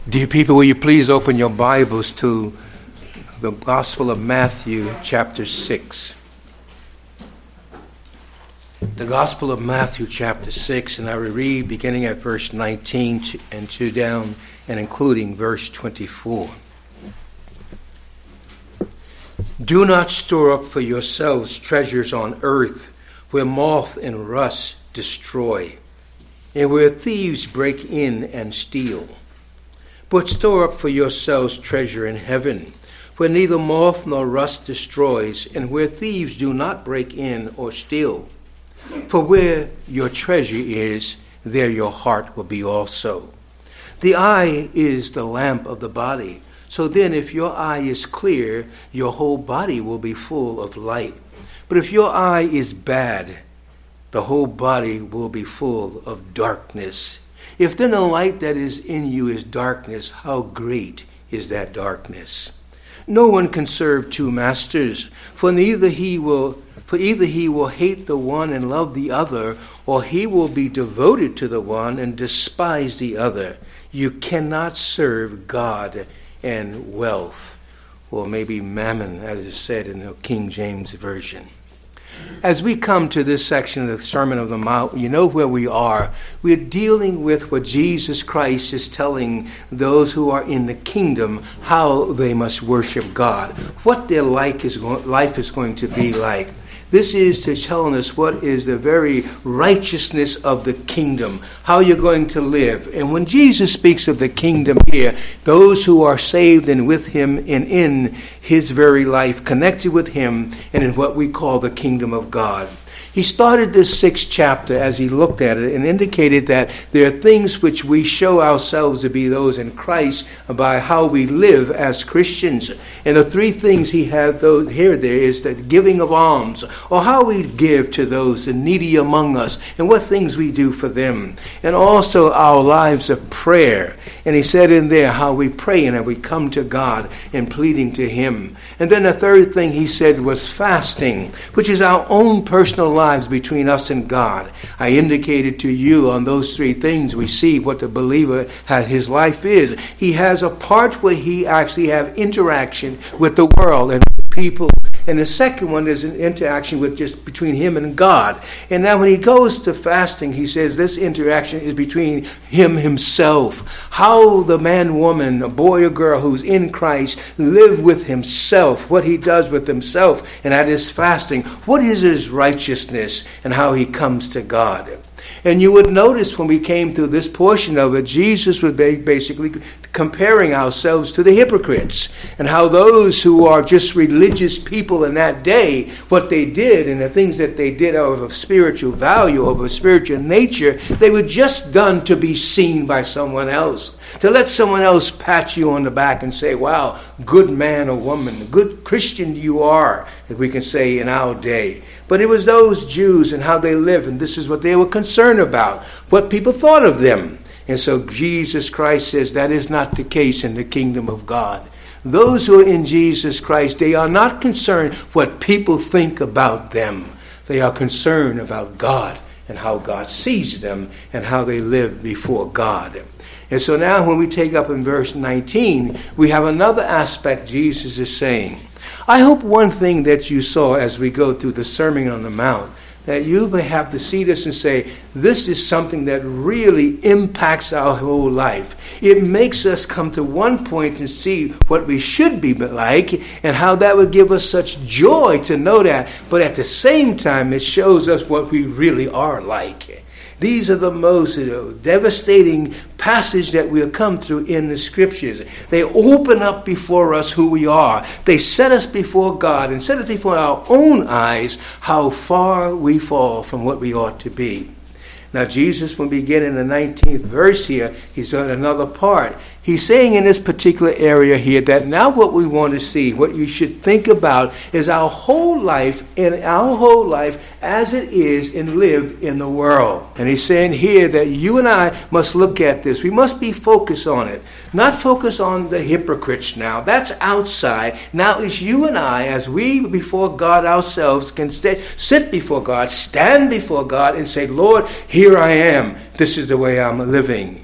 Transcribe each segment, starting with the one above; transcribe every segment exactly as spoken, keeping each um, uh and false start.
Dear people, will you please open your Bibles to the Gospel of Matthew, chapter six. The Gospel of Matthew, chapter six, and I will read beginning at verse nineteen and two down and including verse twenty-four. Do not store up for yourselves treasures on earth, where moth and rust destroy, and where thieves break in and steal. But store up for yourselves treasure in heaven, where neither moth nor rust destroys, and where thieves do not break in or steal. For where your treasure is, there your heart will be also. The eye is the lamp of the body. So then if your eye is clear, your whole body will be full of light. But if your eye is bad, the whole body will be full of darkness. If then the light that is in you is darkness, how great is that darkness? No one can serve two masters, for neither he will for either he will hate the one and love the other, or he will be devoted to the one and despise the other. You cannot serve God and wealth, or maybe mammon, as is said in the King James Version. As we come to this section of the Sermon on the Mount, you know where we are. We're dealing with what Jesus Christ is telling those who are in the kingdom how they must worship God, what their life is going, life is going to be like. This is to telling us what is the very righteousness of the kingdom, how you're going to live. And when Jesus speaks of the kingdom here, those who are saved and with him and in his very life, connected with him and in what we call the kingdom of God. He started this sixth chapter as he looked at it and indicated that there are things which we show ourselves to be those in Christ by how we live as Christians. And the three things he had those here there is the giving of alms, or how we give to those the needy among us and what things we do for them. And also our lives of prayer. And he said in there how we pray and how we come to God and pleading to him. And then the third thing he said was fasting, which is our own personal life. Lives between us and God. I indicated to you on those three things we see what the believer has, his life is. He has a part where he actually have interaction with the world and people. And the second one is an interaction with just between him and God. And now when he goes to fasting, he says this interaction is between him himself. How the man, woman, a boy or girl who's in Christ live with himself, what he does with himself, and that is fasting. What is his righteousness and how he comes to God? And you would notice when we came through this portion of it, Jesus was basically comparing ourselves to the hypocrites and how those who are just religious people in that day, what they did and the things that they did of a spiritual value, of a spiritual nature, they were just done to be seen by someone else. To let someone else pat you on the back and say, wow, good man or woman, good Christian you are, if we can say in our day. But it was those Jews and how they live, and this is what they were concerned about, what people thought of them. And so Jesus Christ says that is not the case in the kingdom of God. Those who are in Jesus Christ, they are not concerned what people think about them. They are concerned about God and how God sees them and how they live before God. And so now when we take up in verse nineteen, we have another aspect Jesus is saying. I hope one thing that you saw as we go through the Sermon on the Mount, that you may have to see this and say, this is something that really impacts our whole life. It makes us come to one point and see what we should be like and how that would give us such joy to know that. But at the same time, it shows us what we really are like. These are the most you know, devastating passage that we'll come through in the scriptures. They open up before us who we are. They set us before God and set us before our own eyes how far we fall from what we ought to be. Now Jesus, when we get in the nineteenth verse here, he's on another part. He's saying in this particular area here that now what we want to see, what you should think about is our whole life and our whole life as it is and lived in the world. And he's saying here that you and I must look at this. We must be focused on it. Not focus on the hypocrites now. That's outside. Now it's you and I as we before God ourselves can stay, sit before God, stand before God and say, Lord, here I am. This is the way I'm living.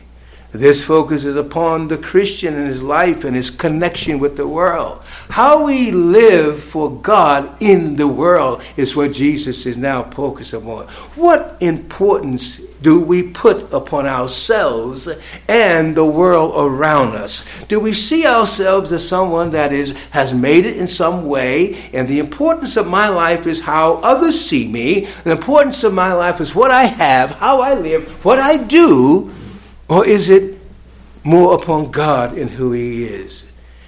This focuses upon the Christian and his life and his connection with the world. How we live for God in the world is what Jesus is now focused upon. What importance do we put upon ourselves and the world around us? Do we see ourselves as someone that is has made it in some way, and the importance of my life is how others see me, the importance of my life is what I have, how I live, what I do, or is it more upon God and who he is?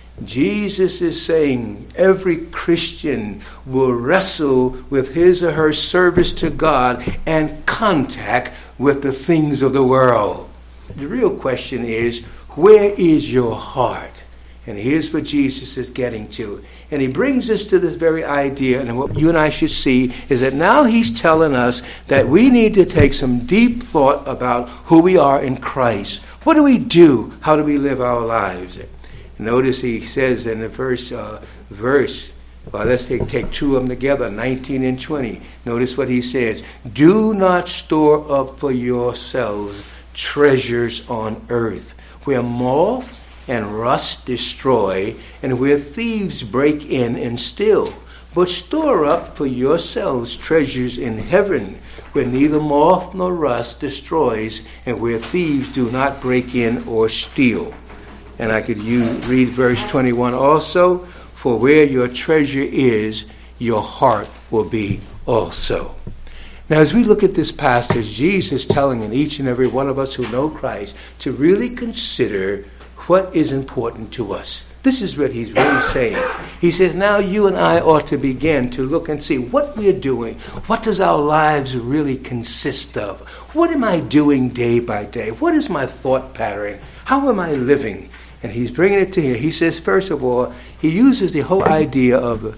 Jesus is saying every Christian will wrestle with his or her service to God and contact with the things of the world. The real question is, where is your heart? And here's what Jesus is getting to. And he brings us to this very idea, and what you and I should see is that now he's telling us that we need to take some deep thought about who we are in Christ. What do we do? How do we live our lives? Notice he says in the first uh, verse, well, let's take, take two of them together, nineteen and twenty. Notice what he says. Do not store up for yourselves treasures on earth, where moth and rust destroy, and where thieves break in and steal. But store up for yourselves treasures in heaven, where neither moth nor rust destroys, and where thieves do not break in or steal. And I could use, read verse twenty-one also. For where your treasure is, your heart will be also. Now, as we look at this passage, Jesus is telling in each and every one of us who know Christ to really consider what is important to us. This is what he's really saying. He says, now you and I ought to begin to look and see what we're doing. What does our lives really consist of? What am I doing day by day? What is my thought pattern? How am I living? And he's bringing it to here. He says, first of all, he uses the whole idea of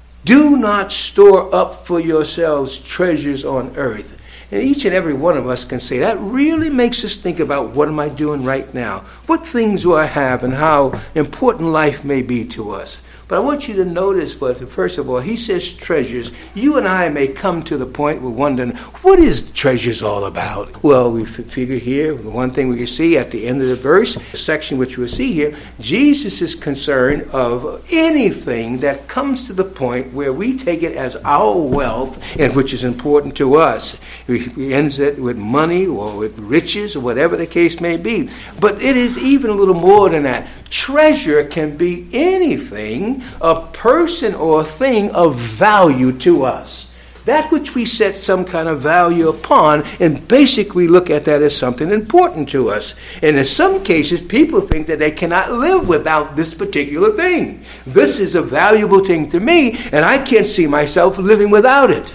do not store up for yourselves treasures on earth. And each and every one of us can say that really makes us think about what am I doing right now? What things do I have and how important life may be to us? But I want you to notice, what, first of all, he says treasures. You and I may come to the point we're wondering, what is treasures all about? Well, we figure here, the one thing we can see at the end of the verse, the section which we'll see here, Jesus is concerned of anything that comes to the point where we take it as our wealth and which is important to us. We ends it with money or with riches or whatever the case may be. But it is even a little more than that. Treasure can be anything, a person or a thing of value to us. That which we set some kind of value upon, and basically look at that as something important to us. And in some cases, people think that they cannot live without this particular thing. This is a valuable thing to me, and I can't see myself living without it.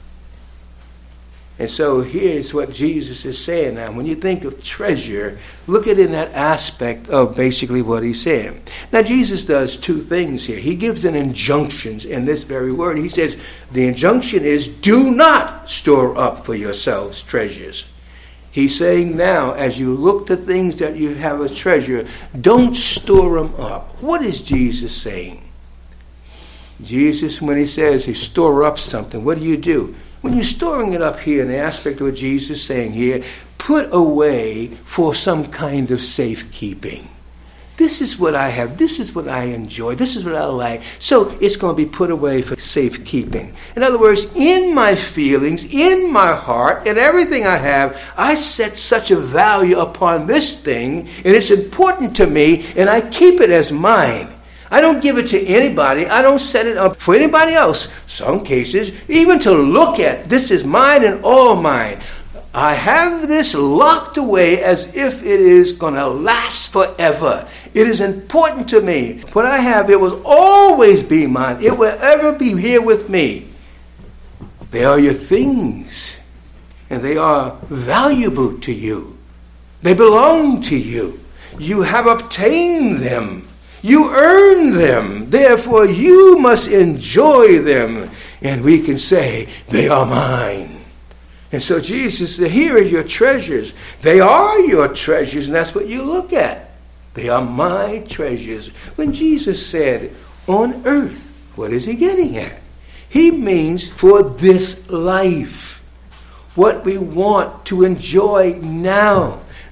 And so here's what Jesus is saying now. When you think of treasure, look at it in that aspect of basically what he's saying. Now, Jesus does two things here. He gives an injunctions in this very word. He says, the injunction is, do not store up for yourselves treasures. He's saying now, as you look to things that you have as treasure, don't store them up. What is Jesus saying? Jesus, when he says he store up something, what do you do? When you're storing it up here in the aspect of what Jesus is saying here, put away for some kind of safekeeping. This is what I have. This is what I enjoy. This is what I like. So it's going to be put away for safekeeping. In other words, in my feelings, in my heart, and everything I have, I set such a value upon this thing, and it's important to me, and I keep it as mine. I don't give it to anybody. I don't set it up for anybody else. Some cases, even to look at, this is mine and all mine. I have this locked away as if it is going to last forever. It is important to me. What I have, it will always be mine. It will ever be here with me. They are your things, and they are valuable to you. They belong to you. You have obtained them. You earn them. Therefore, you must enjoy them. And we can say, they are mine. And so Jesus said, here are your treasures. They are your treasures, and that's what you look at. They are my treasures. When Jesus said, on earth, what is he getting at? He means for this life. What we want to enjoy now.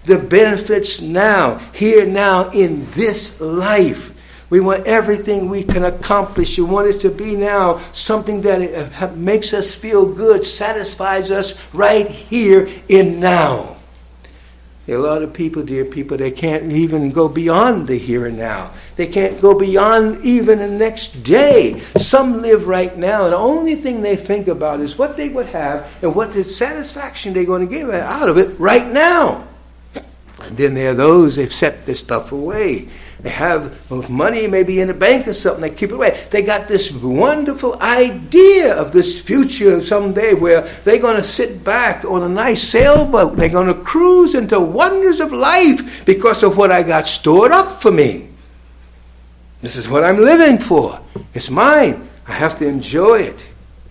the benefits now, here now in this life. We want everything we can accomplish. We want it to be now something that makes us feel good, satisfies us right here in now. There are a lot of people, dear people, they can't even go beyond the here and now. They can't go beyond even the next day. Some live right now, and the only thing they think about is what they would have and what the satisfaction they're going to get out of it right now. And then there are those, they've set this stuff away. They have money maybe in the bank or something. They keep it away. They got this wonderful idea of this future someday where they're going to sit back on a nice sailboat. They're going to cruise into wonders of life because of what I got stored up for me. This is what I'm living for. It's mine. I have to enjoy it.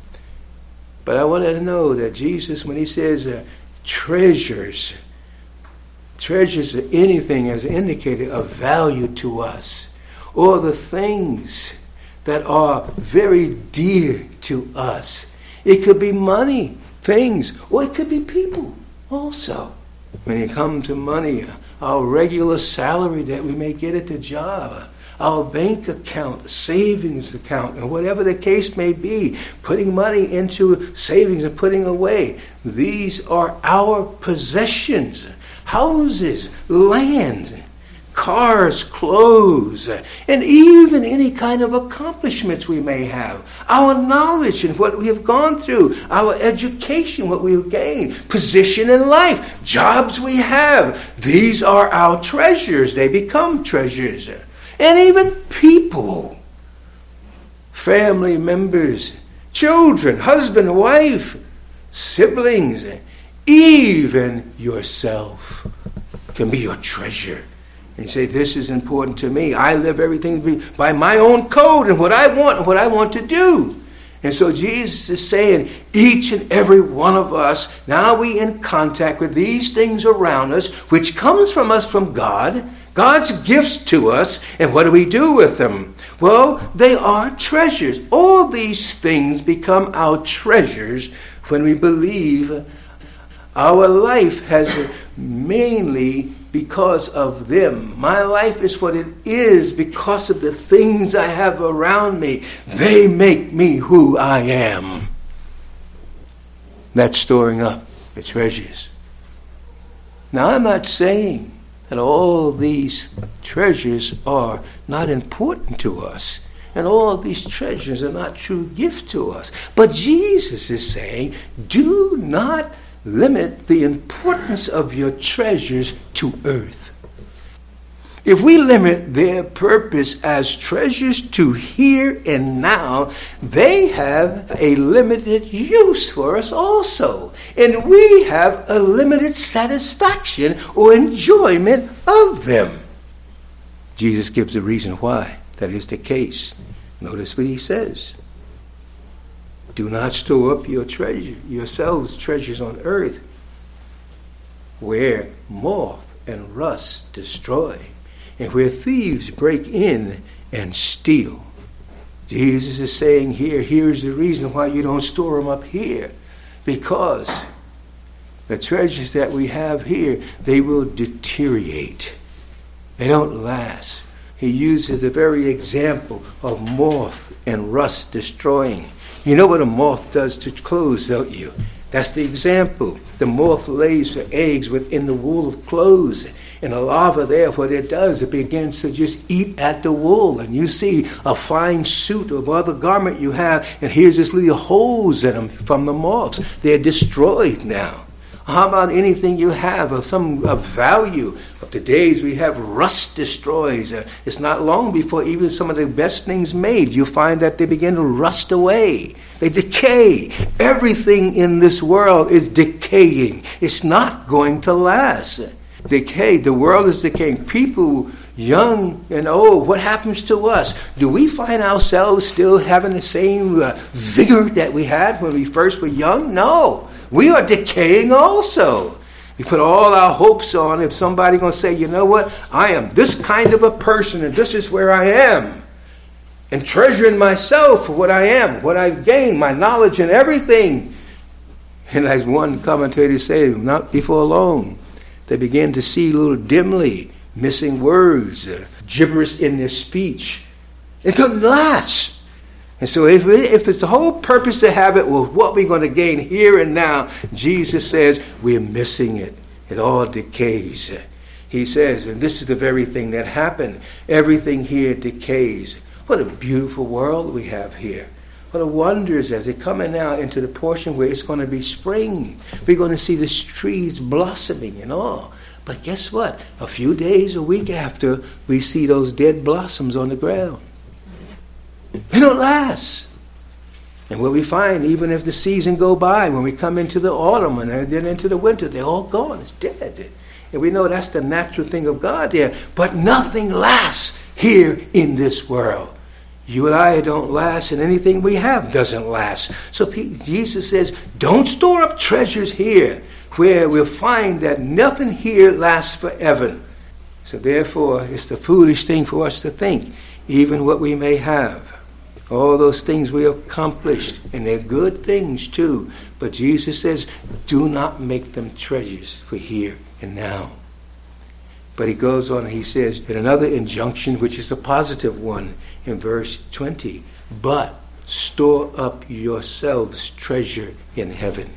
But I want to know that Jesus, when he says uh, treasures, treasures are anything as indicated of value to us, or the things that are very dear to us. It could be money, things, or it could be people also. When it comes to money, our regular salary that we may get at the job, our bank account, savings account, and whatever the case may be, putting money into savings and putting away. These are our possessions. Houses, land, cars, clothes, and even any kind of accomplishments we may have. Our knowledge and what we have gone through, our education, what we have gained, position in life, jobs we have. These are our treasures. They become treasures. And even people, family members, children, husband, wife, siblings, even yourself can be your treasure. And you say, this is important to me. I live everything by my own code and what I want and what I want to do. And so Jesus is saying, each and every one of us, now we in contact with these things around us, which comes from us from God, God's gifts to us, and what do we do with them? Well, they are treasures. All these things become our treasures when we believe our life has mainly because of them. My life is what it is because of the things I have around me. They make me who I am. That's storing up the treasures. Now, I'm not saying that all these treasures are not important to us, and all these treasures are not true gift to us. But Jesus is saying, do not limit the importance of your treasures to earth. If we limit their purpose as treasures to here and now, they have a limited use for us also. And we have a limited satisfaction or enjoyment of them. Jesus gives a reason why that is the case. Notice what he says. Do not store up your treasure, yourselves treasures on earth, where moth and rust destroy, and where thieves break in and steal. Jesus is saying here, here's the reason why you don't store them up here. Because the treasures that we have here, they will deteriorate. They don't last. He uses the very example of moth and rust destroying. You know what a moth does to clothes, don't you? That's the example. The moth lays her eggs within the wool of clothes. And the larva there, what it does, it begins to just eat at the wool. And you see a fine suit or other garment you have, and here's this little holes in them from the moths. They're destroyed now. How about anything you have of some of value? Of the days we have rust destroys. Uh, it's not long before even some of the best things made, you find that they begin to rust away. They decay. Everything in this world is decaying. It's not going to last. Decay. The world is decaying. People, young and old, what happens to us? Do we find ourselves still having the same uh, vigor that we had when we first were young? No. We are decaying also. We put all our hopes on if somebody's going to say, you know what, I am this kind of a person and this is where I am. And treasuring myself for what I am, what I've gained, my knowledge and everything. And as one commentator said, not before long, They begin to see a little dimly, missing words, uh, gibberish in their speech. It doesn't last. And so if, if it's the whole purpose to have it, well, what we're going to gain here and now, Jesus says we're missing it. It all decays. He says, and this is the very thing that happened. Everything here decays. What a beautiful world we have here. What a wonders as they're coming now into the portion where it's going to be spring. We're going to see the trees blossoming and all. But guess what? A few days, a week after, we see those dead blossoms on the ground. They don't last. And what we find, even if the season go by, when we come into the autumn and then into the winter, they're all gone. It's dead. And we know that's the natural thing of God there. But nothing lasts here in this world. You and I don't last, and anything we have doesn't last. So Jesus says, don't store up treasures here, where we'll find that nothing here lasts forever. So therefore, it's the foolish thing for us to think, even what we may have, all those things we accomplished, and they're good things too. But Jesus says, do not make them treasures for here and now. But he goes on and he says, in another injunction, which is a positive one, in verse twenty, but store up yourselves treasure in heaven.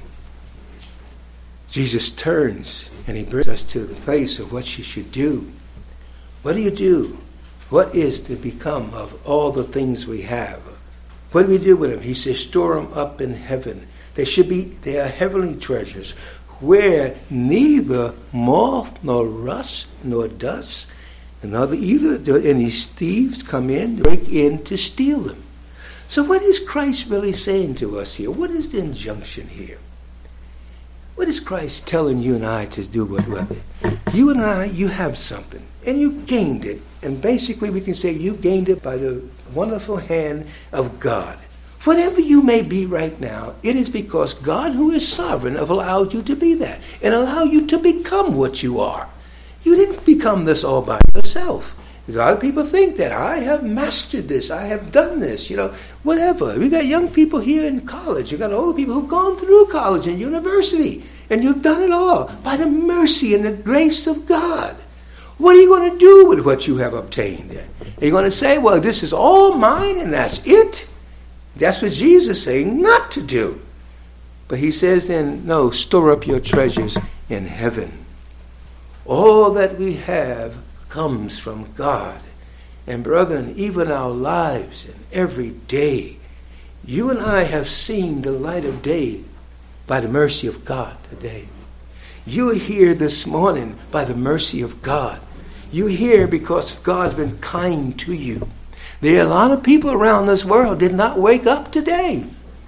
Jesus turns and he brings us to the place of what you should do. What do you do? What is to become of all the things we have? What do we do with them? He says, store them up in heaven. They should be, they are heavenly treasures, where neither moth nor rust nor dust, and other either do any thieves come in, break in to steal them. So what is Christ really saying to us here? What is the injunction here? What is Christ telling you and I to do with it? You and I, you have something, and you gained it. And basically we can say you gained it by the wonderful hand of God. Whatever you may be right now, it is because God, who is sovereign, have allowed you to be that and allow you to become what you are. You didn't become this all by yourself. A lot of people think that I have mastered this, I have done this, you know, whatever. We got young people here in college. You got older people who've gone through college and university, and you've done it all by the mercy and the grace of God. What are you going to do with what you have obtained? Are you going to say, well, this is all mine and that's it? That's what Jesus is saying not to do. But he says then, no, store up your treasures in heaven. All that we have comes from God. And brethren, even our lives and every day, you and I have seen the light of day by the mercy of God today. You are here this morning by the mercy of God. You're here because God's been kind to you. There are a lot of people around this world did not wake up today.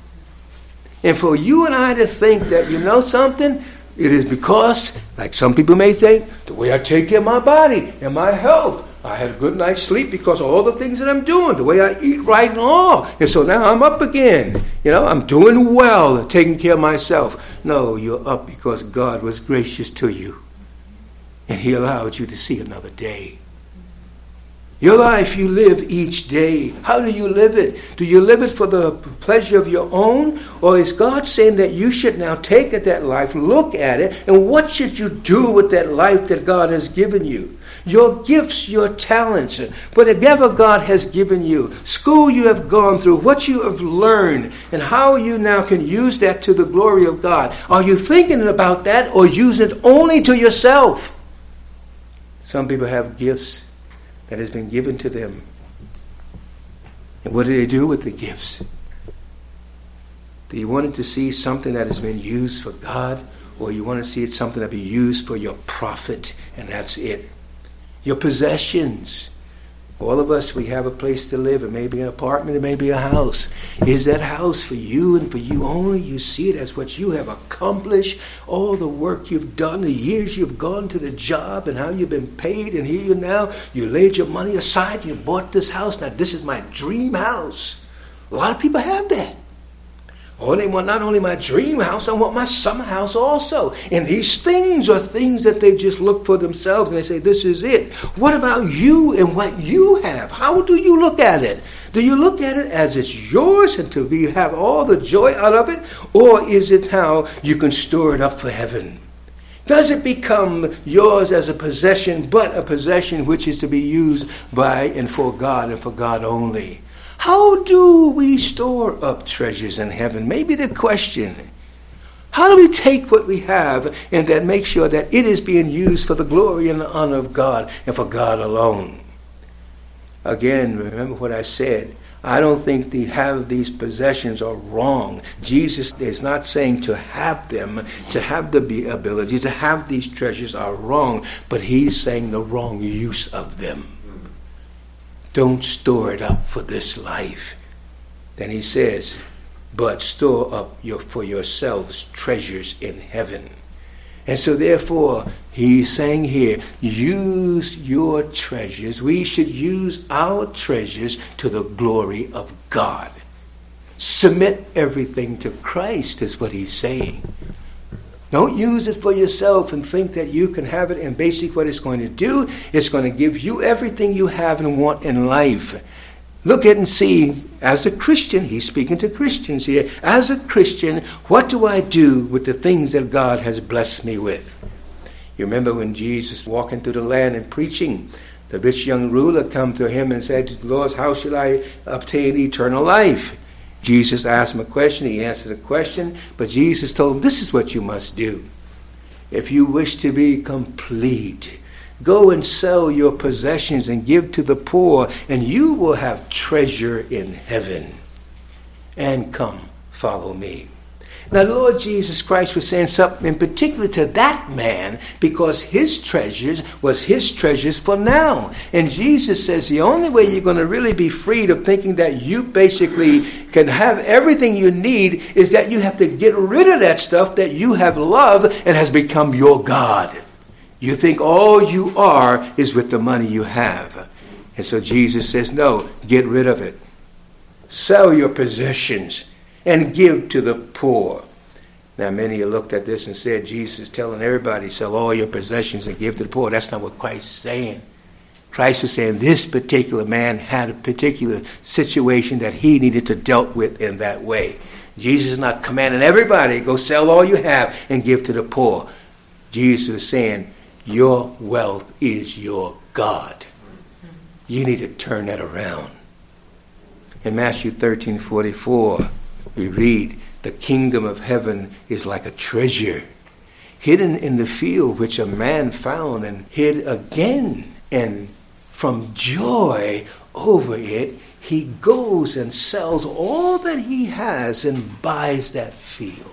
And for you and I to think that, you know something, it is because, like some people may think, the way I take care of my body and my health, I had a good night's sleep because of all the things that I'm doing, the way I eat right and all. And so now I'm up again. You know, I'm doing well, taking care of myself. No, you're up because God was gracious to you. And he allowed you to see another day. Your life you live each day. How do you live it? Do you live it for the pleasure of your own? Or is God saying that you should now take at that life, look at it, and what should you do with that life that God has given you? Your gifts, your talents, whatever God has given you, school you have gone through, what you have learned, and how you now can use that to the glory of God. Are you thinking about that or using it only to yourself? Some people have gifts that has been given to them. And what do they do with the gifts? Do you want to see something that has been used for God, or you want to see it something that be used for your profit, and that's it? Your possessions. All of us, we have a place to live. It may be an apartment, it may be a house. Is that house for you and for you only? You see it as what you have accomplished, all the work you've done, the years you've gone to the job, and how you've been paid, and here you now, you laid your money aside, you bought this house. Now this is my dream house. A lot of people have that. Oh, they want not only my dream house, I want my summer house also. And these things are things that they just look for themselves and they say, this is it. What about you and what you have? How do you look at it? Do you look at it as it's yours and to be have all the joy out of it? Or is it how you can store it up for heaven? Does it become yours as a possession, but a possession which is to be used by and for God and for God only? How do we store up treasures in heaven? Maybe the question. How do we take what we have and then make sure that it is being used for the glory and the honor of God and for God alone? Again, remember what I said. I don't think to have these possessions are wrong. Jesus is not saying to have them, to have the ability, to have these treasures are wrong, but he's saying the wrong use of them. Don't store it up for this life. Then he says, but store up your, for yourselves treasures in heaven. And so therefore, he's saying here, use your treasures. We should use our treasures to the glory of God. Submit everything to Christ is what he's saying. Don't use it for yourself and think that you can have it. And basically what it's going to do, it's going to give you everything you have and want in life. Look at and see, as a Christian, he's speaking to Christians here. As a Christian, what do I do with the things that God has blessed me with? You remember when Jesus walking through the land and preaching, the rich young ruler come to him and said, Lord, how shall I obtain eternal life? Jesus asked him a question. He answered the question, but Jesus told him, this is what you must do. If you wish to be complete, go and sell your possessions and give to the poor, and you will have treasure in heaven. And come, follow me. Now, the Lord Jesus Christ was saying something in particular to that man because his treasures was his treasures for now. And Jesus says the only way you're going to really be freed of thinking that you basically can have everything you need is that you have to get rid of that stuff that you have loved and has become your God. You think all you are is with the money you have. And so Jesus says, no, get rid of it. Sell your possessions and give to the poor. Now, many have looked at this and said, Jesus is telling everybody, sell all your possessions and give to the poor. That's not what Christ is saying. Christ was saying this particular man had a particular situation that he needed to deal with in that way. Jesus is not commanding everybody, go sell all you have and give to the poor. Jesus is saying, your wealth is your God. You need to turn that around. In Matthew thirteen forty-four, we read, the kingdom of heaven is like a treasure hidden in the field which a man found and hid again. And from joy over it, he goes and sells all that he has and buys that field.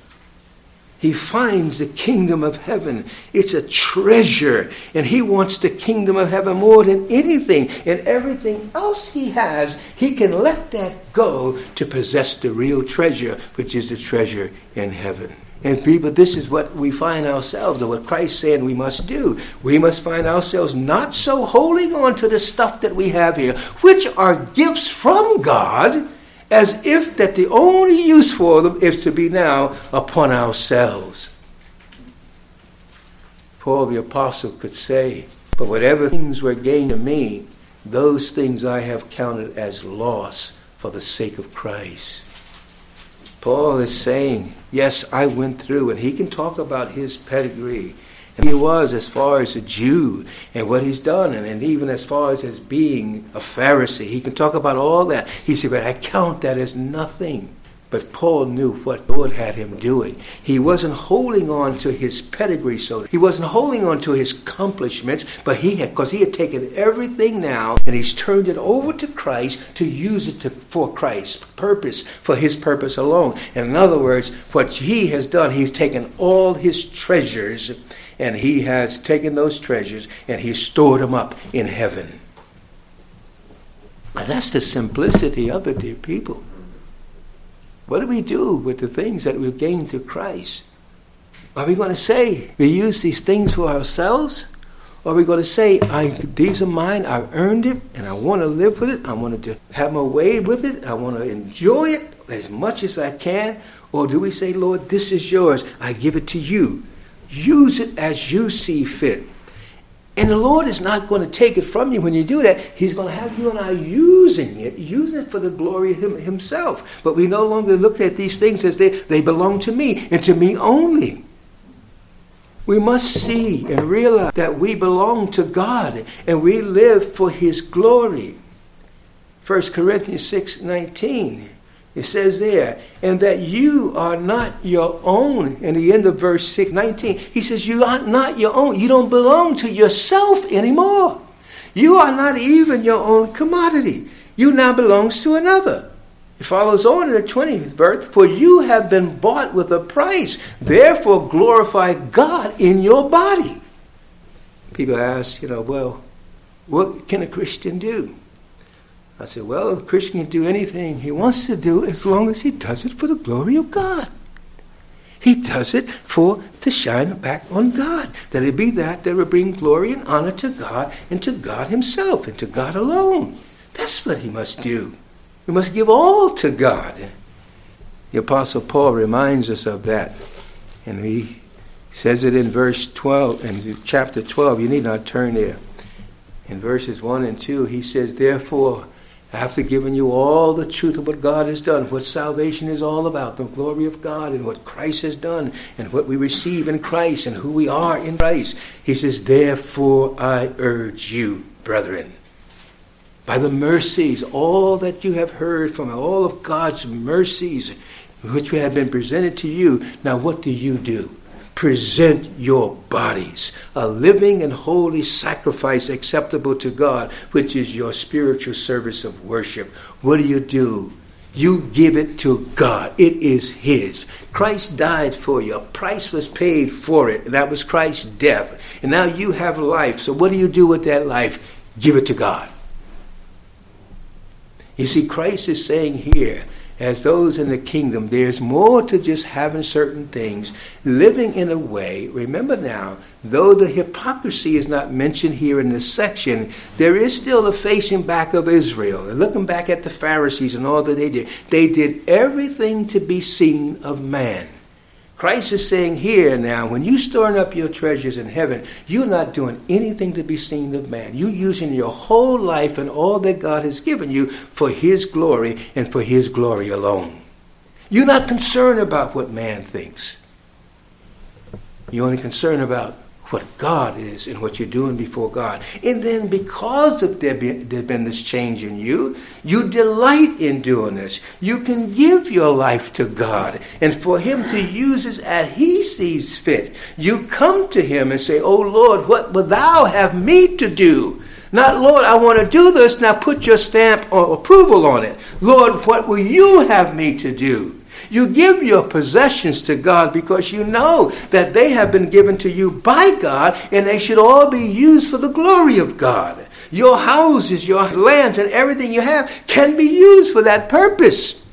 He finds the kingdom of heaven. It's a treasure. And he wants the kingdom of heaven more than anything. And everything else he has, he can let that go to possess the real treasure, which is the treasure in heaven. And people, this is what we find ourselves, or what Christ said we must do. We must find ourselves not so holding on to the stuff that we have here, which are gifts from God, as if that the only use for them is to be now upon ourselves. Paul the Apostle could say, but whatever things were gained to me, those things I have counted as loss for the sake of Christ. Paul is saying, yes, I went through, and he can talk about his pedigree. And he was as far as a Jew and what he's done, and, and even as far as, as being a Pharisee. He can talk about all that. He said, but I count that as nothing. But Paul knew what the Lord had him doing. He wasn't holding on to his pedigree, so he wasn't holding on to his accomplishments, but he had, because he had taken everything now and he's turned it over to Christ to use it to, for Christ's purpose, for his purpose alone. And in other words, what he has done, he's taken all his treasures and he has taken those treasures and he's stored them up in heaven. And that's the simplicity of it, dear people. What do we do with the things that we've gained through Christ? Are we going to say we use these things for ourselves? Or are we going to say, I, these are mine, I've earned it, and I want to live with it, I want to have my way with it, I want to enjoy it as much as I can? Or do we say, Lord, this is yours, I give it to you. Use it as you see fit. And the Lord is not going to take it from you when you do that. He's going to have you and I using it, using it for the glory of him himself. But we no longer look at these things as they, they belong to me and to me only. We must see and realize that we belong to God and we live for his glory. First Corinthians six nineteen, it says there, and that you are not your own. In the end of verse six nineteen, he says you are not your own. You don't belong to yourself anymore. You are not even your own commodity. You now belongs to another. It follows on in the twentieth verse, for you have been bought with a price. Therefore glorify God in your body. People ask, you know, well, what can a Christian do? I said, well, a Christian can do anything he wants to do as long as he does it for the glory of God. He does it for to shine back on God. That it be that that will bring glory and honor to God and to God himself and to God alone. That's what he must do. We must give all to God. The Apostle Paul reminds us of that. And he says it in verse twelve, in chapter twelve. You need not turn there. In verses one and two, he says, therefore, after giving you all the truth of what God has done, what salvation is all about, the glory of God and what Christ has done and what we receive in Christ and who we are in Christ, he says, therefore I urge you, brethren, by the mercies, all that you have heard from all of God's mercies, which have been presented to you. Now what do you do? Present your bodies, a living and holy sacrifice acceptable to God, which is your spiritual service of worship. What do you do? You give it to God. It is his. Christ died for you. A price was paid for it. That was Christ's death. And now you have life. So what do you do with that life? Give it to God. You see, Christ is saying here, as those in the kingdom, there's more to just having certain things, living in a way. Remember now, though the hypocrisy is not mentioned here in this section, there is still a facing back of Israel. And looking back at the Pharisees and all that they did, they did everything to be seen of man. Christ is saying here now, when you storing up your treasures in heaven, you're not doing anything to be seen of man. You're using your whole life and all that God has given you for his glory and for his glory alone. You're not concerned about what man thinks. You're only concerned about what God is and what you're doing before God. And then because of there be, there been this change in you, you delight in doing this. You can give your life to God. And for him to use it as he sees fit, you come to him and say, oh Lord, what will thou have me to do? Not, Lord, I want to do this. Now put your stamp or approval on it. Lord, what will you have me to do? You give your possessions to God because you know that they have been given to you by God and they should all be used for the glory of God. Your houses, your lands, and everything you have can be used for that purpose.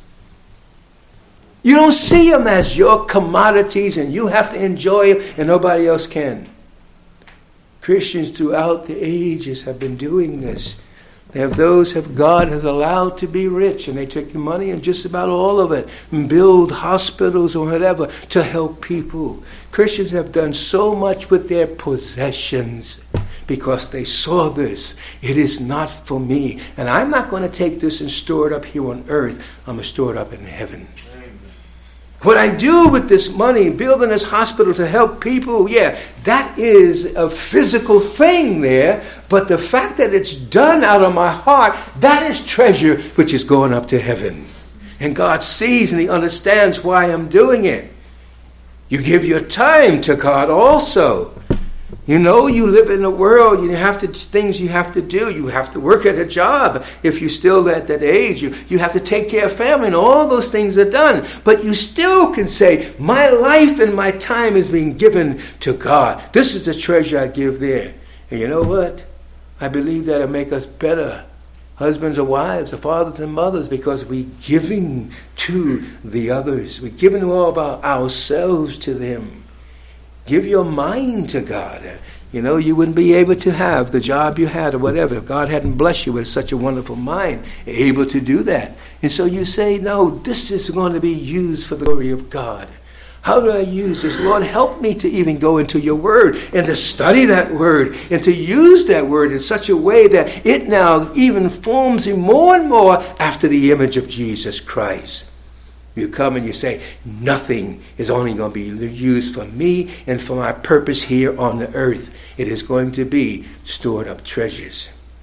You don't see them as your commodities and you have to enjoy them and nobody else can. Christians throughout the ages have been doing this. They have those who God has allowed to be rich, and they take the money and just about all of it and build hospitals or whatever to help people. Christians have done so much with their possessions because they saw this. It is not for me. And I'm not going to take this and store it up here on earth. I'm going to store it up in heaven. What I do with this money, building this hospital to help people, yeah, that is a physical thing there. But the fact that it's done out of my heart, that is treasure which is going up to heaven. And God sees and he understands why I'm doing it. You give your time to God also. You know, you live in a world, you have to, things you have to do. You have to work at a job if you're still at that age. You, you have to take care of family and all those things are done. But you still can say, my life and my time is being given to God. This is the treasure I give there. And you know what? I believe that it'll make us better husbands or wives or fathers and mothers because we're giving to the others. We're giving all about ourselves to them. Give your mind to God. You know, you wouldn't be able to have the job you had or whatever if God hadn't blessed you with such a wonderful mind, able to do that. And so you say, no, this is going to be used for the glory of God. How do I use this? Lord, help me to even go into your word and to study that word and to use that word in such a way that it now even forms me more and more after the image of Jesus Christ. You come and you say, nothing is only going to be used for me and for my purpose here on the earth. It is going to be stored up treasures.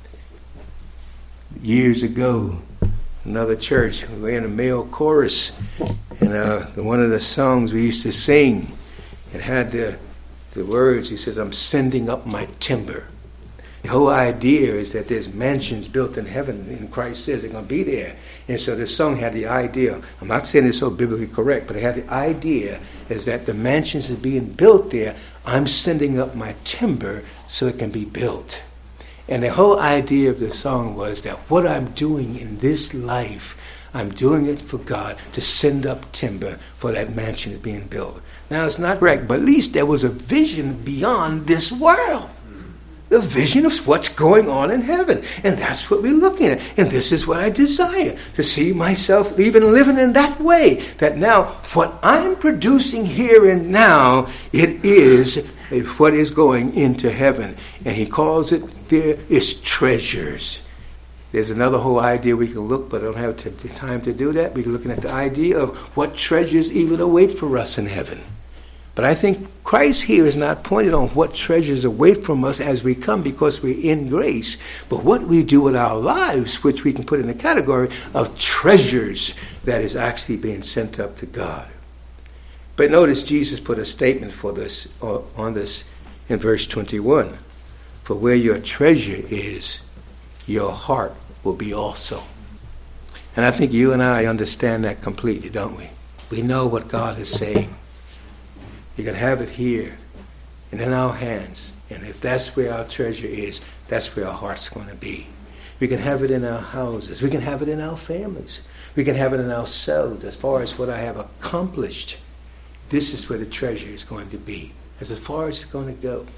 Years ago, another church, we were in a male chorus, and uh, one of the songs we used to sing, it had the, the words, he says, I'm sending up my timber. The whole idea is that there's mansions built in heaven, and Christ says they're going to be there. And so the song had the idea, I'm not saying it's so biblically correct, but it had the idea is that the mansions are being built there. I'm sending up my timber so it can be built. And the whole idea of the song was that what I'm doing in this life, I'm doing it for God to send up timber for that mansion that's being built. Now, it's not correct, but at least there was a vision beyond this world. The vision of what's going on in heaven. And that's what we're looking at. And this is what I desire, to see myself even living in that way. That now, what I'm producing here and now, it is what is going into heaven. And he calls it, there is treasures. There's another whole idea we can look, but I don't have t- time to do that. We're looking at the idea of what treasures even await for us in heaven. But I think Christ here is not pointed on what treasures await from us as we come because we're in grace, but what we do with our lives, which we can put in the category of treasures that is actually being sent up to God. But notice Jesus put a statement for this uh, on this in verse twenty-one. For where your treasure is, your heart will be also. And I think you and I understand that completely, don't we? We know what God is saying. You can have it here and in our hands. And if that's where our treasure is, that's where our heart's going to be. We can have it in our houses. We can have it in our families. We can have it in ourselves as far as what I have accomplished. This is where the treasure is going to be. As far as it's going to go.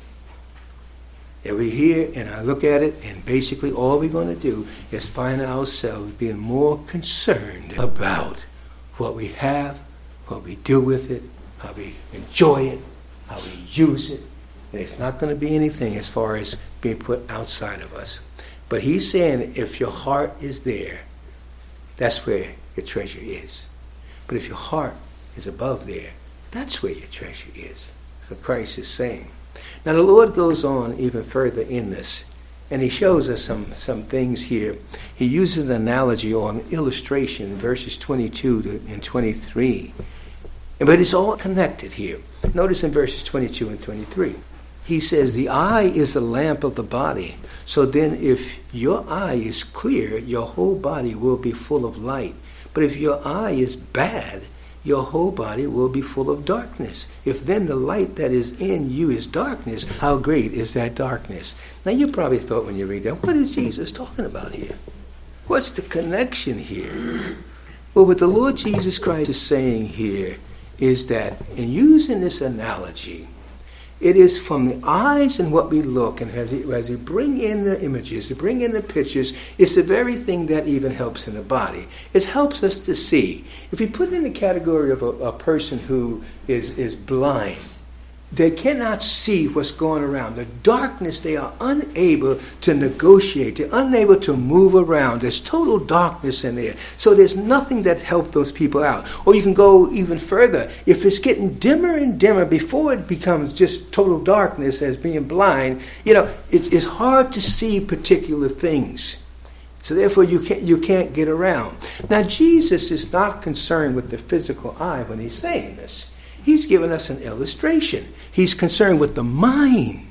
And we're here and I look at it and basically all we're going to do is find ourselves being more concerned about what we have, what we do with it, how we enjoy it, how we use it. And it's not going to be anything as far as being put outside of us. But he's saying if your heart is there, that's where your treasure is. But if your heart is above there, that's where your treasure is. So Christ is saying. Now the Lord goes on even further in this. And he shows us some, some things here. He uses an analogy or an illustration in verses twenty-two to, and twenty-three. But it's all connected here. Notice in verses twenty-two and twenty-three. He says, the eye is the lamp of the body. So then if your eye is clear, your whole body will be full of light. But if your eye is bad, your whole body will be full of darkness. If then the light that is in you is darkness, how great is that darkness? Now you probably thought when you read that, what is Jesus talking about here? What's the connection here? Well, what the Lord Jesus Christ is saying here is that in using this analogy, it is from the eyes and what we look, and as he, as he bring in the images, to bring in the pictures, it's the very thing that even helps in the body. It helps us to see. If you put it in the category of a, a person who is, is blind, they cannot see what's going around. The darkness, they are unable to negotiate. They're unable to move around. There's total darkness in there. So there's nothing that helps those people out. Or you can go even further. If it's getting dimmer and dimmer before it becomes just total darkness as being blind, you know, it's, it's hard to see particular things. So therefore you can't, you can't get around. Now Jesus is not concerned with the physical eye when he's saying this. He's given us an illustration. He's concerned with the mind,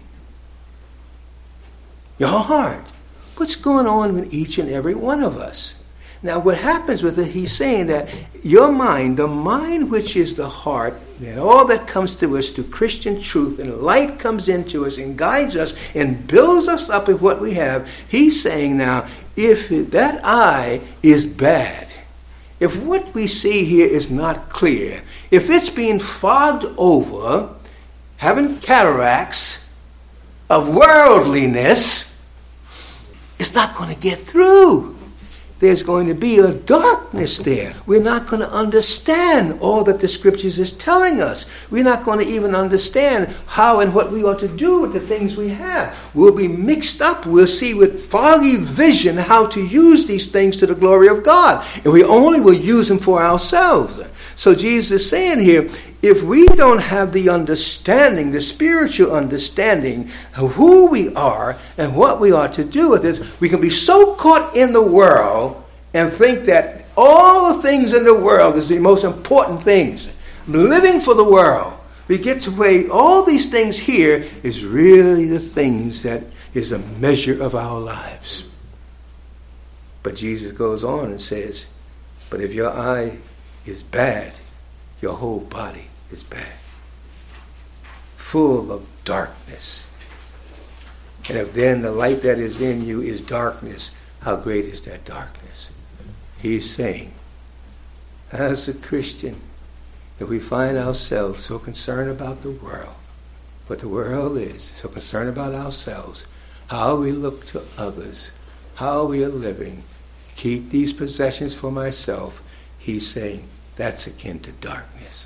your heart. What's going on with each and every one of us? Now, what happens with it, he's saying that your mind, the mind which is the heart, and all that comes to us through Christian truth, and light comes into us and guides us and builds us up with what we have, he's saying now, if that eye is bad, if what we see here is not clear, if it's being fogged over, having cataracts of worldliness, it's not going to get through. There's going to be a darkness there. We're not going to understand all that the Scriptures is telling us. We're not going to even understand how and what we ought to do with the things we have. We'll be mixed up. We'll see with foggy vision how to use these things to the glory of God. And we only will use them for ourselves. So Jesus is saying here, if we don't have the understanding, the spiritual understanding of who we are and what we are to do with this, we can be so caught in the world and think that all the things in the world is the most important things. Living for the world. We get to weigh all these things here is really the things that is a measure of our lives. But Jesus goes on and says, but if your eye is bad, your whole body is bad. Full of darkness. And if then the light that is in you is darkness, how great is that darkness? He's saying, as a Christian, if we find ourselves so concerned about the world, what the world is, so concerned about ourselves, how we look to others, how we are living, keep these possessions for myself, he's saying that's akin to darkness.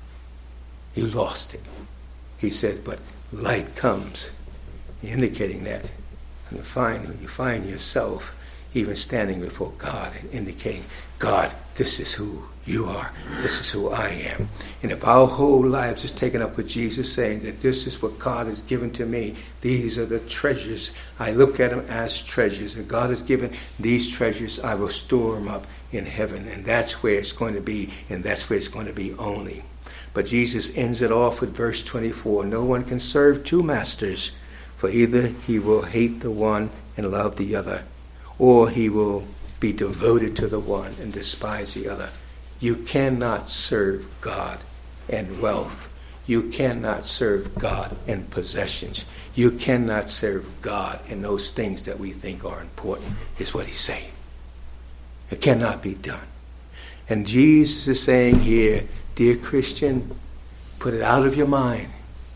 You lost it. He says, but light comes, indicating that. And you find, when you find yourself even standing before God and indicating, God, this is who you are. This is who I am. And if our whole lives is taken up with Jesus saying that this is what God has given to me, these are the treasures, I look at them as treasures. And God has given these treasures, I will store them up in heaven. And that's where it's going to be, and that's where it's going to be only. But Jesus ends it off with verse twenty-four. No one can serve two masters, for either he will hate the one and love the other, or he will be devoted to the one and despise the other. You cannot serve God and wealth. You cannot serve God and possessions. You cannot serve God in those things that we think are important, is what he's saying. It cannot be done. And Jesus is saying here, dear Christian, put it out of your mind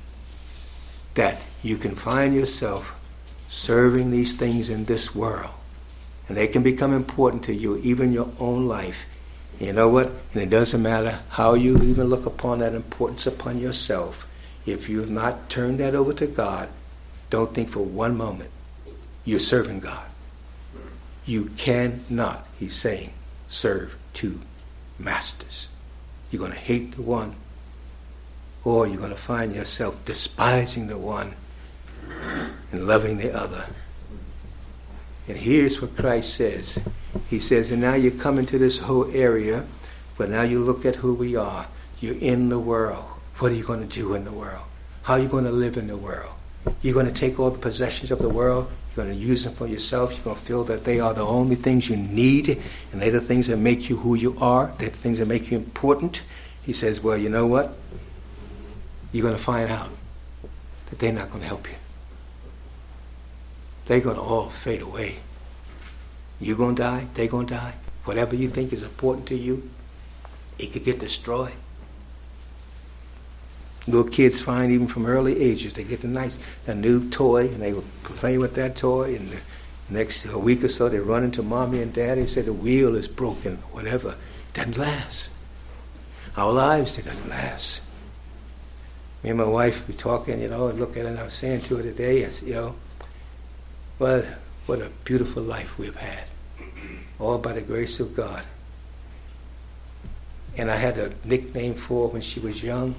that you can find yourself serving these things in this world. And they can become important to you, even your own life. And you know what? And it doesn't matter how you even look upon that importance upon yourself. If you have not turned that over to God, don't think for one moment you're serving God. You cannot, he's saying, serve two masters. You're going to hate the one, or you're going to find yourself despising the one and loving the other. And here's what Christ says. He says, and now you come into this whole area, but now you look at who we are. You're in the world. What are you going to do in the world? How are you going to live in the world? You're going to take all the possessions of the world. You're going to use them for yourself. You're going to feel that they are the only things you need, and they're the things that make you who you are. They're the things that make you important. He says, well, you know what? You're going to find out that they're not going to help you. They're going to all fade away. You're going to die. They're going to die. Whatever you think is important to you, it could get destroyed. Little kids find, even from early ages, they get a nice, a new toy, and they will play with that toy, and the next a week or so, they run into mommy and daddy and say the wheel is broken, whatever. It doesn't last. Our lives, it doesn't last. Me and my wife, we talking, you know, and look at it, and I was saying to her today, you know, well, what a beautiful life we've had, all by the grace of God. And I had a nickname for her when she was young.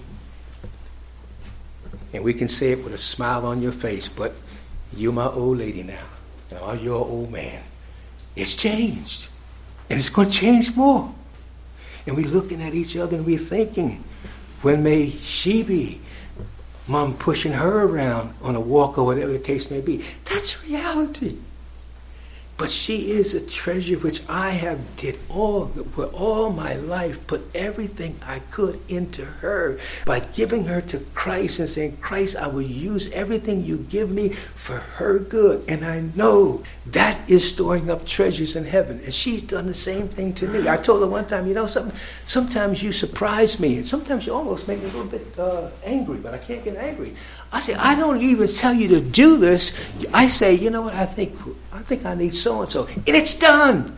And we can say it with a smile on your face, but you're my old lady now. You know, you're an old man. It's changed. And it's going to change more. And we're looking at each other and we're thinking, when may she be? Mom pushing her around on a walk or whatever the case may be. That's reality. But she is a treasure which I have did all, for all my life, put everything I could into her by giving her to Christ and saying, Christ, I will use everything you give me for her good. And I know that is storing up treasures in heaven. And she's done the same thing to me. I told her one time, you know something, sometimes you surprise me, and sometimes you almost make me a little bit uh, angry, but I can't get angry. I say, I don't even tell you to do this. I say, you know what, I think I think I need so-and-so. And it's done.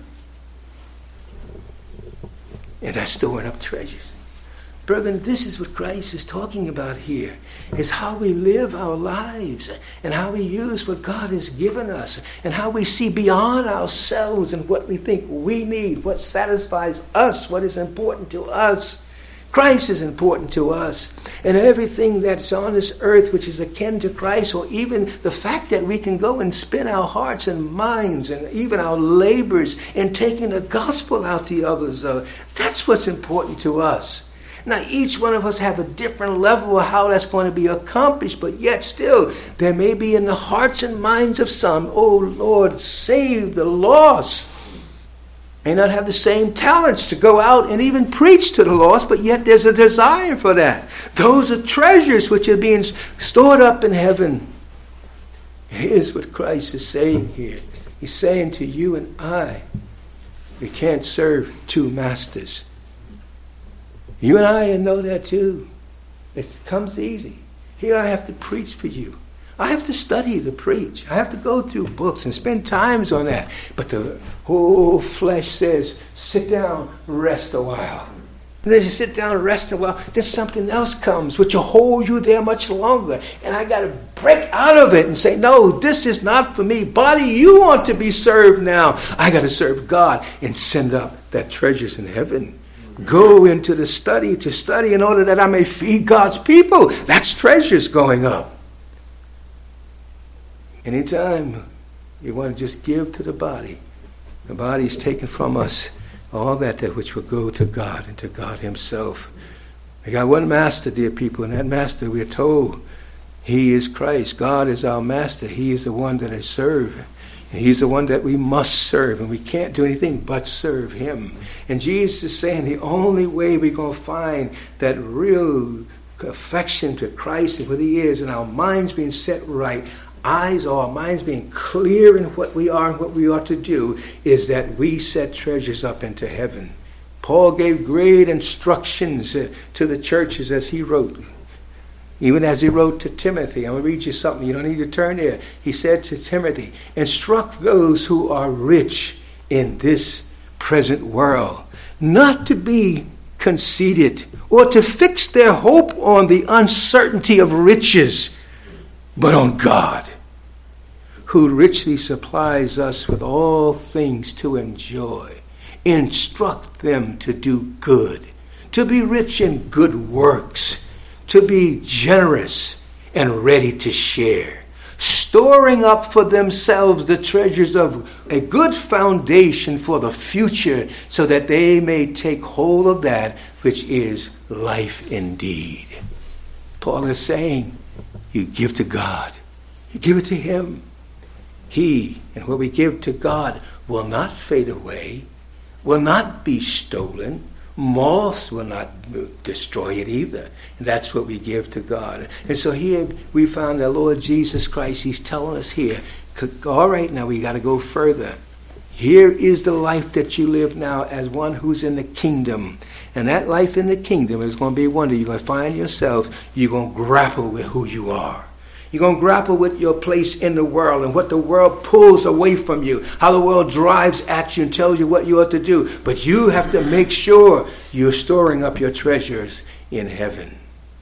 And that's storing up treasures. Brethren, this is what Christ is talking about here, is how we live our lives and how we use what God has given us and how we see beyond ourselves and what we think we need, what satisfies us, what is important to us. Christ is important to us. And everything that's on this earth which is akin to Christ, or even the fact that we can go and spend our hearts and minds and even our labors in taking the gospel out to others, uh, that's what's important to us. Now, each one of us have a different level of how that's going to be accomplished, but yet still, there may be in the hearts and minds of some, oh Lord, save the lost. May not have the same talents to go out and even preach to the lost, but yet there's a desire for that. Those are treasures which are being stored up in heaven. Here's what Christ is saying here. He's saying to you and I, we can't serve two masters. You and I know that too. It comes easy. Here I have to preach for you. I have to study to preach. I have to go through books and spend times on that. But the whole flesh says, sit down, rest a while. And then you sit down and rest a while. Then something else comes which will hold you there much longer. And I got to break out of it and say, no, this is not for me. Body, you want to be served now. I got to serve God and send up that treasures in heaven. Go into the study to study in order that I may feed God's people. That's treasures going up. Anytime you want to just give to the body, the body is taken from us all that, that which will go to God and to God himself. We got one master, dear people, and that master, we're told, he is Christ. God is our master. He is the one that is served. And he's the one that we must serve, and we can't do anything but serve him. And Jesus is saying the only way we're going to find that real affection to Christ and what he is, and our minds being set right, eyes or our minds being clear in what we are and what we ought to do, is that we set treasures up into heaven. Paul gave great instructions uh, to the churches as he wrote. Even as he wrote to Timothy, I'm going to read you something. You don't need to turn there. He said to Timothy, instruct those who are rich in this present world, not to be conceited or to fix their hope on the uncertainty of riches, but on God, who richly supplies us with all things to enjoy. Instruct them to do good, to be rich in good works, to be generous and ready to share, storing up for themselves the treasures of a good foundation for the future, so that they may take hold of that which is life indeed. Paul is saying, you give to God. You give it to him. He, and what we give to God, will not fade away, will not be stolen. Moths will not destroy it either. And that's what we give to God. And so here we found the Lord Jesus Christ. He's telling us here, all right, now we got to go further. Here is the life that you live now as one who's in the kingdom. And that life in the kingdom is going to be a wonder. You're going to find yourself, you're going to grapple with who you are. You're going to grapple with your place in the world and what the world pulls away from you, how the world drives at you and tells you what you ought to do. But you have to make sure you're storing up your treasures in heaven.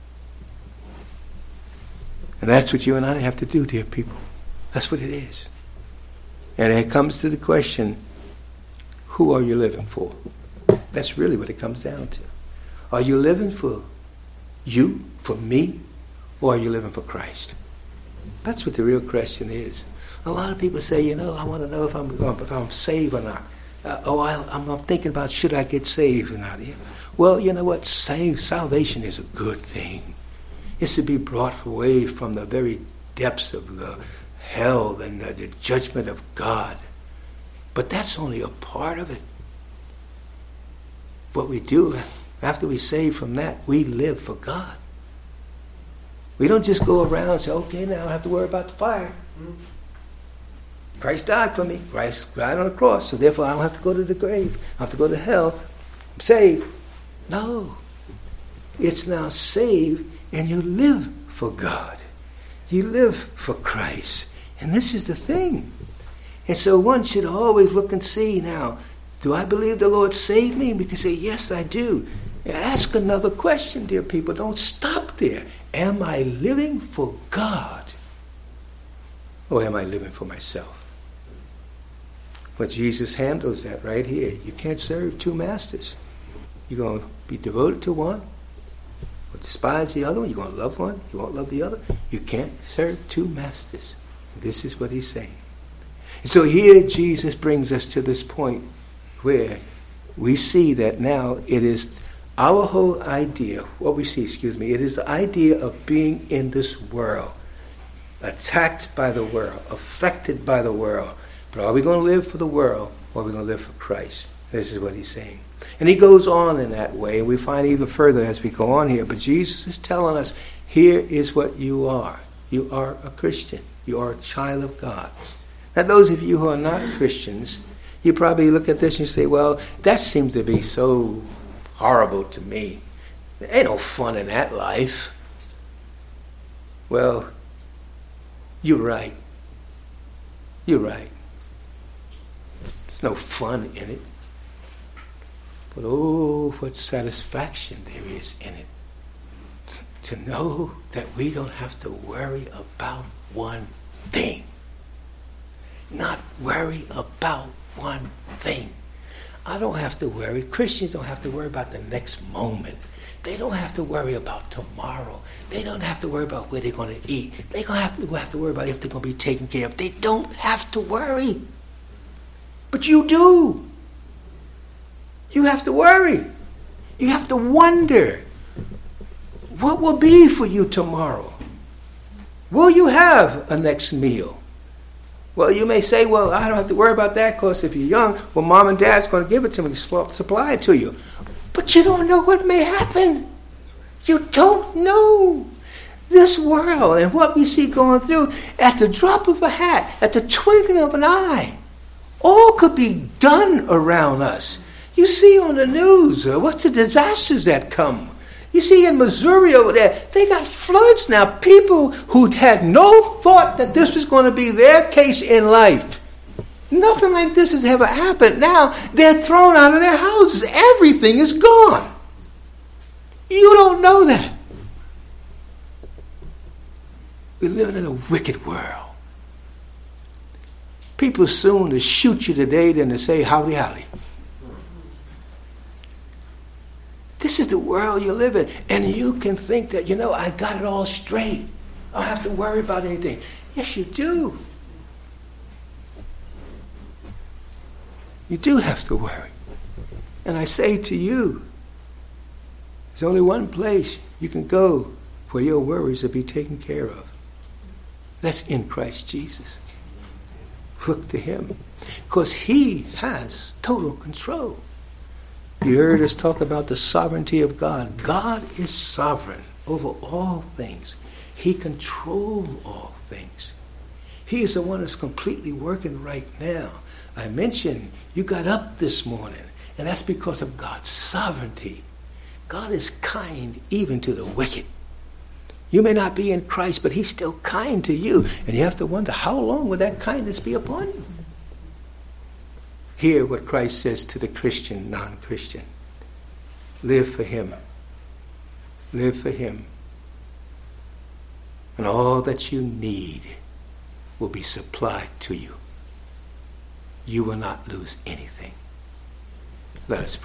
And that's what you and I have to do, dear people. That's what it is. And it comes to the question, who are you living for? That's really what it comes down to. Are you living for you, for me, or are you living for Christ? That's what the real question is. A lot of people say, you know, I want to know if I'm if I'm saved or not. Uh, oh, I, I'm, I'm thinking about should I get saved or not. Yeah. Well, you know what? Save, salvation is a good thing. It's to be brought away from the very depths of the hell and the, the judgment of God. But that's only a part of it. What we do after we save from that, we live for God. We don't just go around and say, okay, now I don't have to worry about the fire. Christ died for me. Christ died on the cross, so therefore I don't have to go to the grave. I have to go to hell. I'm saved. No. It's now saved, and you live for God. You live for Christ. And this is the thing. And so one should always look and see now, do I believe the Lord saved me? We can say, yes, I do. And ask another question, dear people. Don't stop there. Am I living for God? Or am I living for myself? But Jesus handles that right here. You can't serve two masters. You're going to be devoted to one, despise the other one? You're going to love one? You won't love the other? You can't serve two masters. This is what he's saying. And so here Jesus brings us to this point where we see that now it is our whole idea, what we see, excuse me, it is the idea of being in this world, attacked by the world, affected by the world. But are we going to live for the world, or are we going to live for Christ? This is what he's saying. And he goes on in that way, and we find even further as we go on here. But Jesus is telling us, here is what you are. You are a Christian. You are a child of God. Now, those of you who are not Christians, you probably look at this and say, well, that seems to be so horrible to me. There ain't no fun in that life. Well, you're right. You're right. There's no fun in it. But oh, what satisfaction there is in it. To know that we don't have to worry about one thing. Not worry about one thing. I don't have to worry. Christians don't have to worry about the next moment. They don't have to worry about tomorrow. They don't have to worry about where they're going to eat. They don't have to have to worry about if they're going to be taken care of. They don't have to worry. But you do. You have to worry. You have to wonder. What will be for you tomorrow? Will you have a next meal? Well, you may say, well, I don't have to worry about that because if you're young, well, mom and dad's going to give it to me, supply it to you. But you don't know what may happen. You don't know. This world and what we see going through, at the drop of a hat, at the twinkling of an eye, all could be done around us. You see on the news, uh, what's the disasters that come? You see in Missouri over there, they got floods now. People who had no thought that this was going to be their case in life. Nothing like this has ever happened. Now they're thrown out of their houses. Everything is gone. You don't know that. We're living in a wicked world. People soon to shoot you today than to say howdy howdy. This is the world you live in. And you can think that, you know, I got it all straight. I don't have to worry about anything. Yes, you do. You do have to worry. And I say to you, there's only one place you can go where your worries will be taken care of. That's in Christ Jesus. Look to him. Because he has total control. You heard us talk about the sovereignty of God. God is sovereign over all things. He controls all things. He is the one that's completely working right now. I mentioned you got up this morning, and that's because of God's sovereignty. God is kind even to the wicked. You may not be in Christ, but he's still kind to you. And you have to wonder, how long will that kindness be upon you? Hear what Christ says to the Christian, non-Christian. Live for him. Live for him. And all that you need will be supplied to you. You will not lose anything. Let us pray.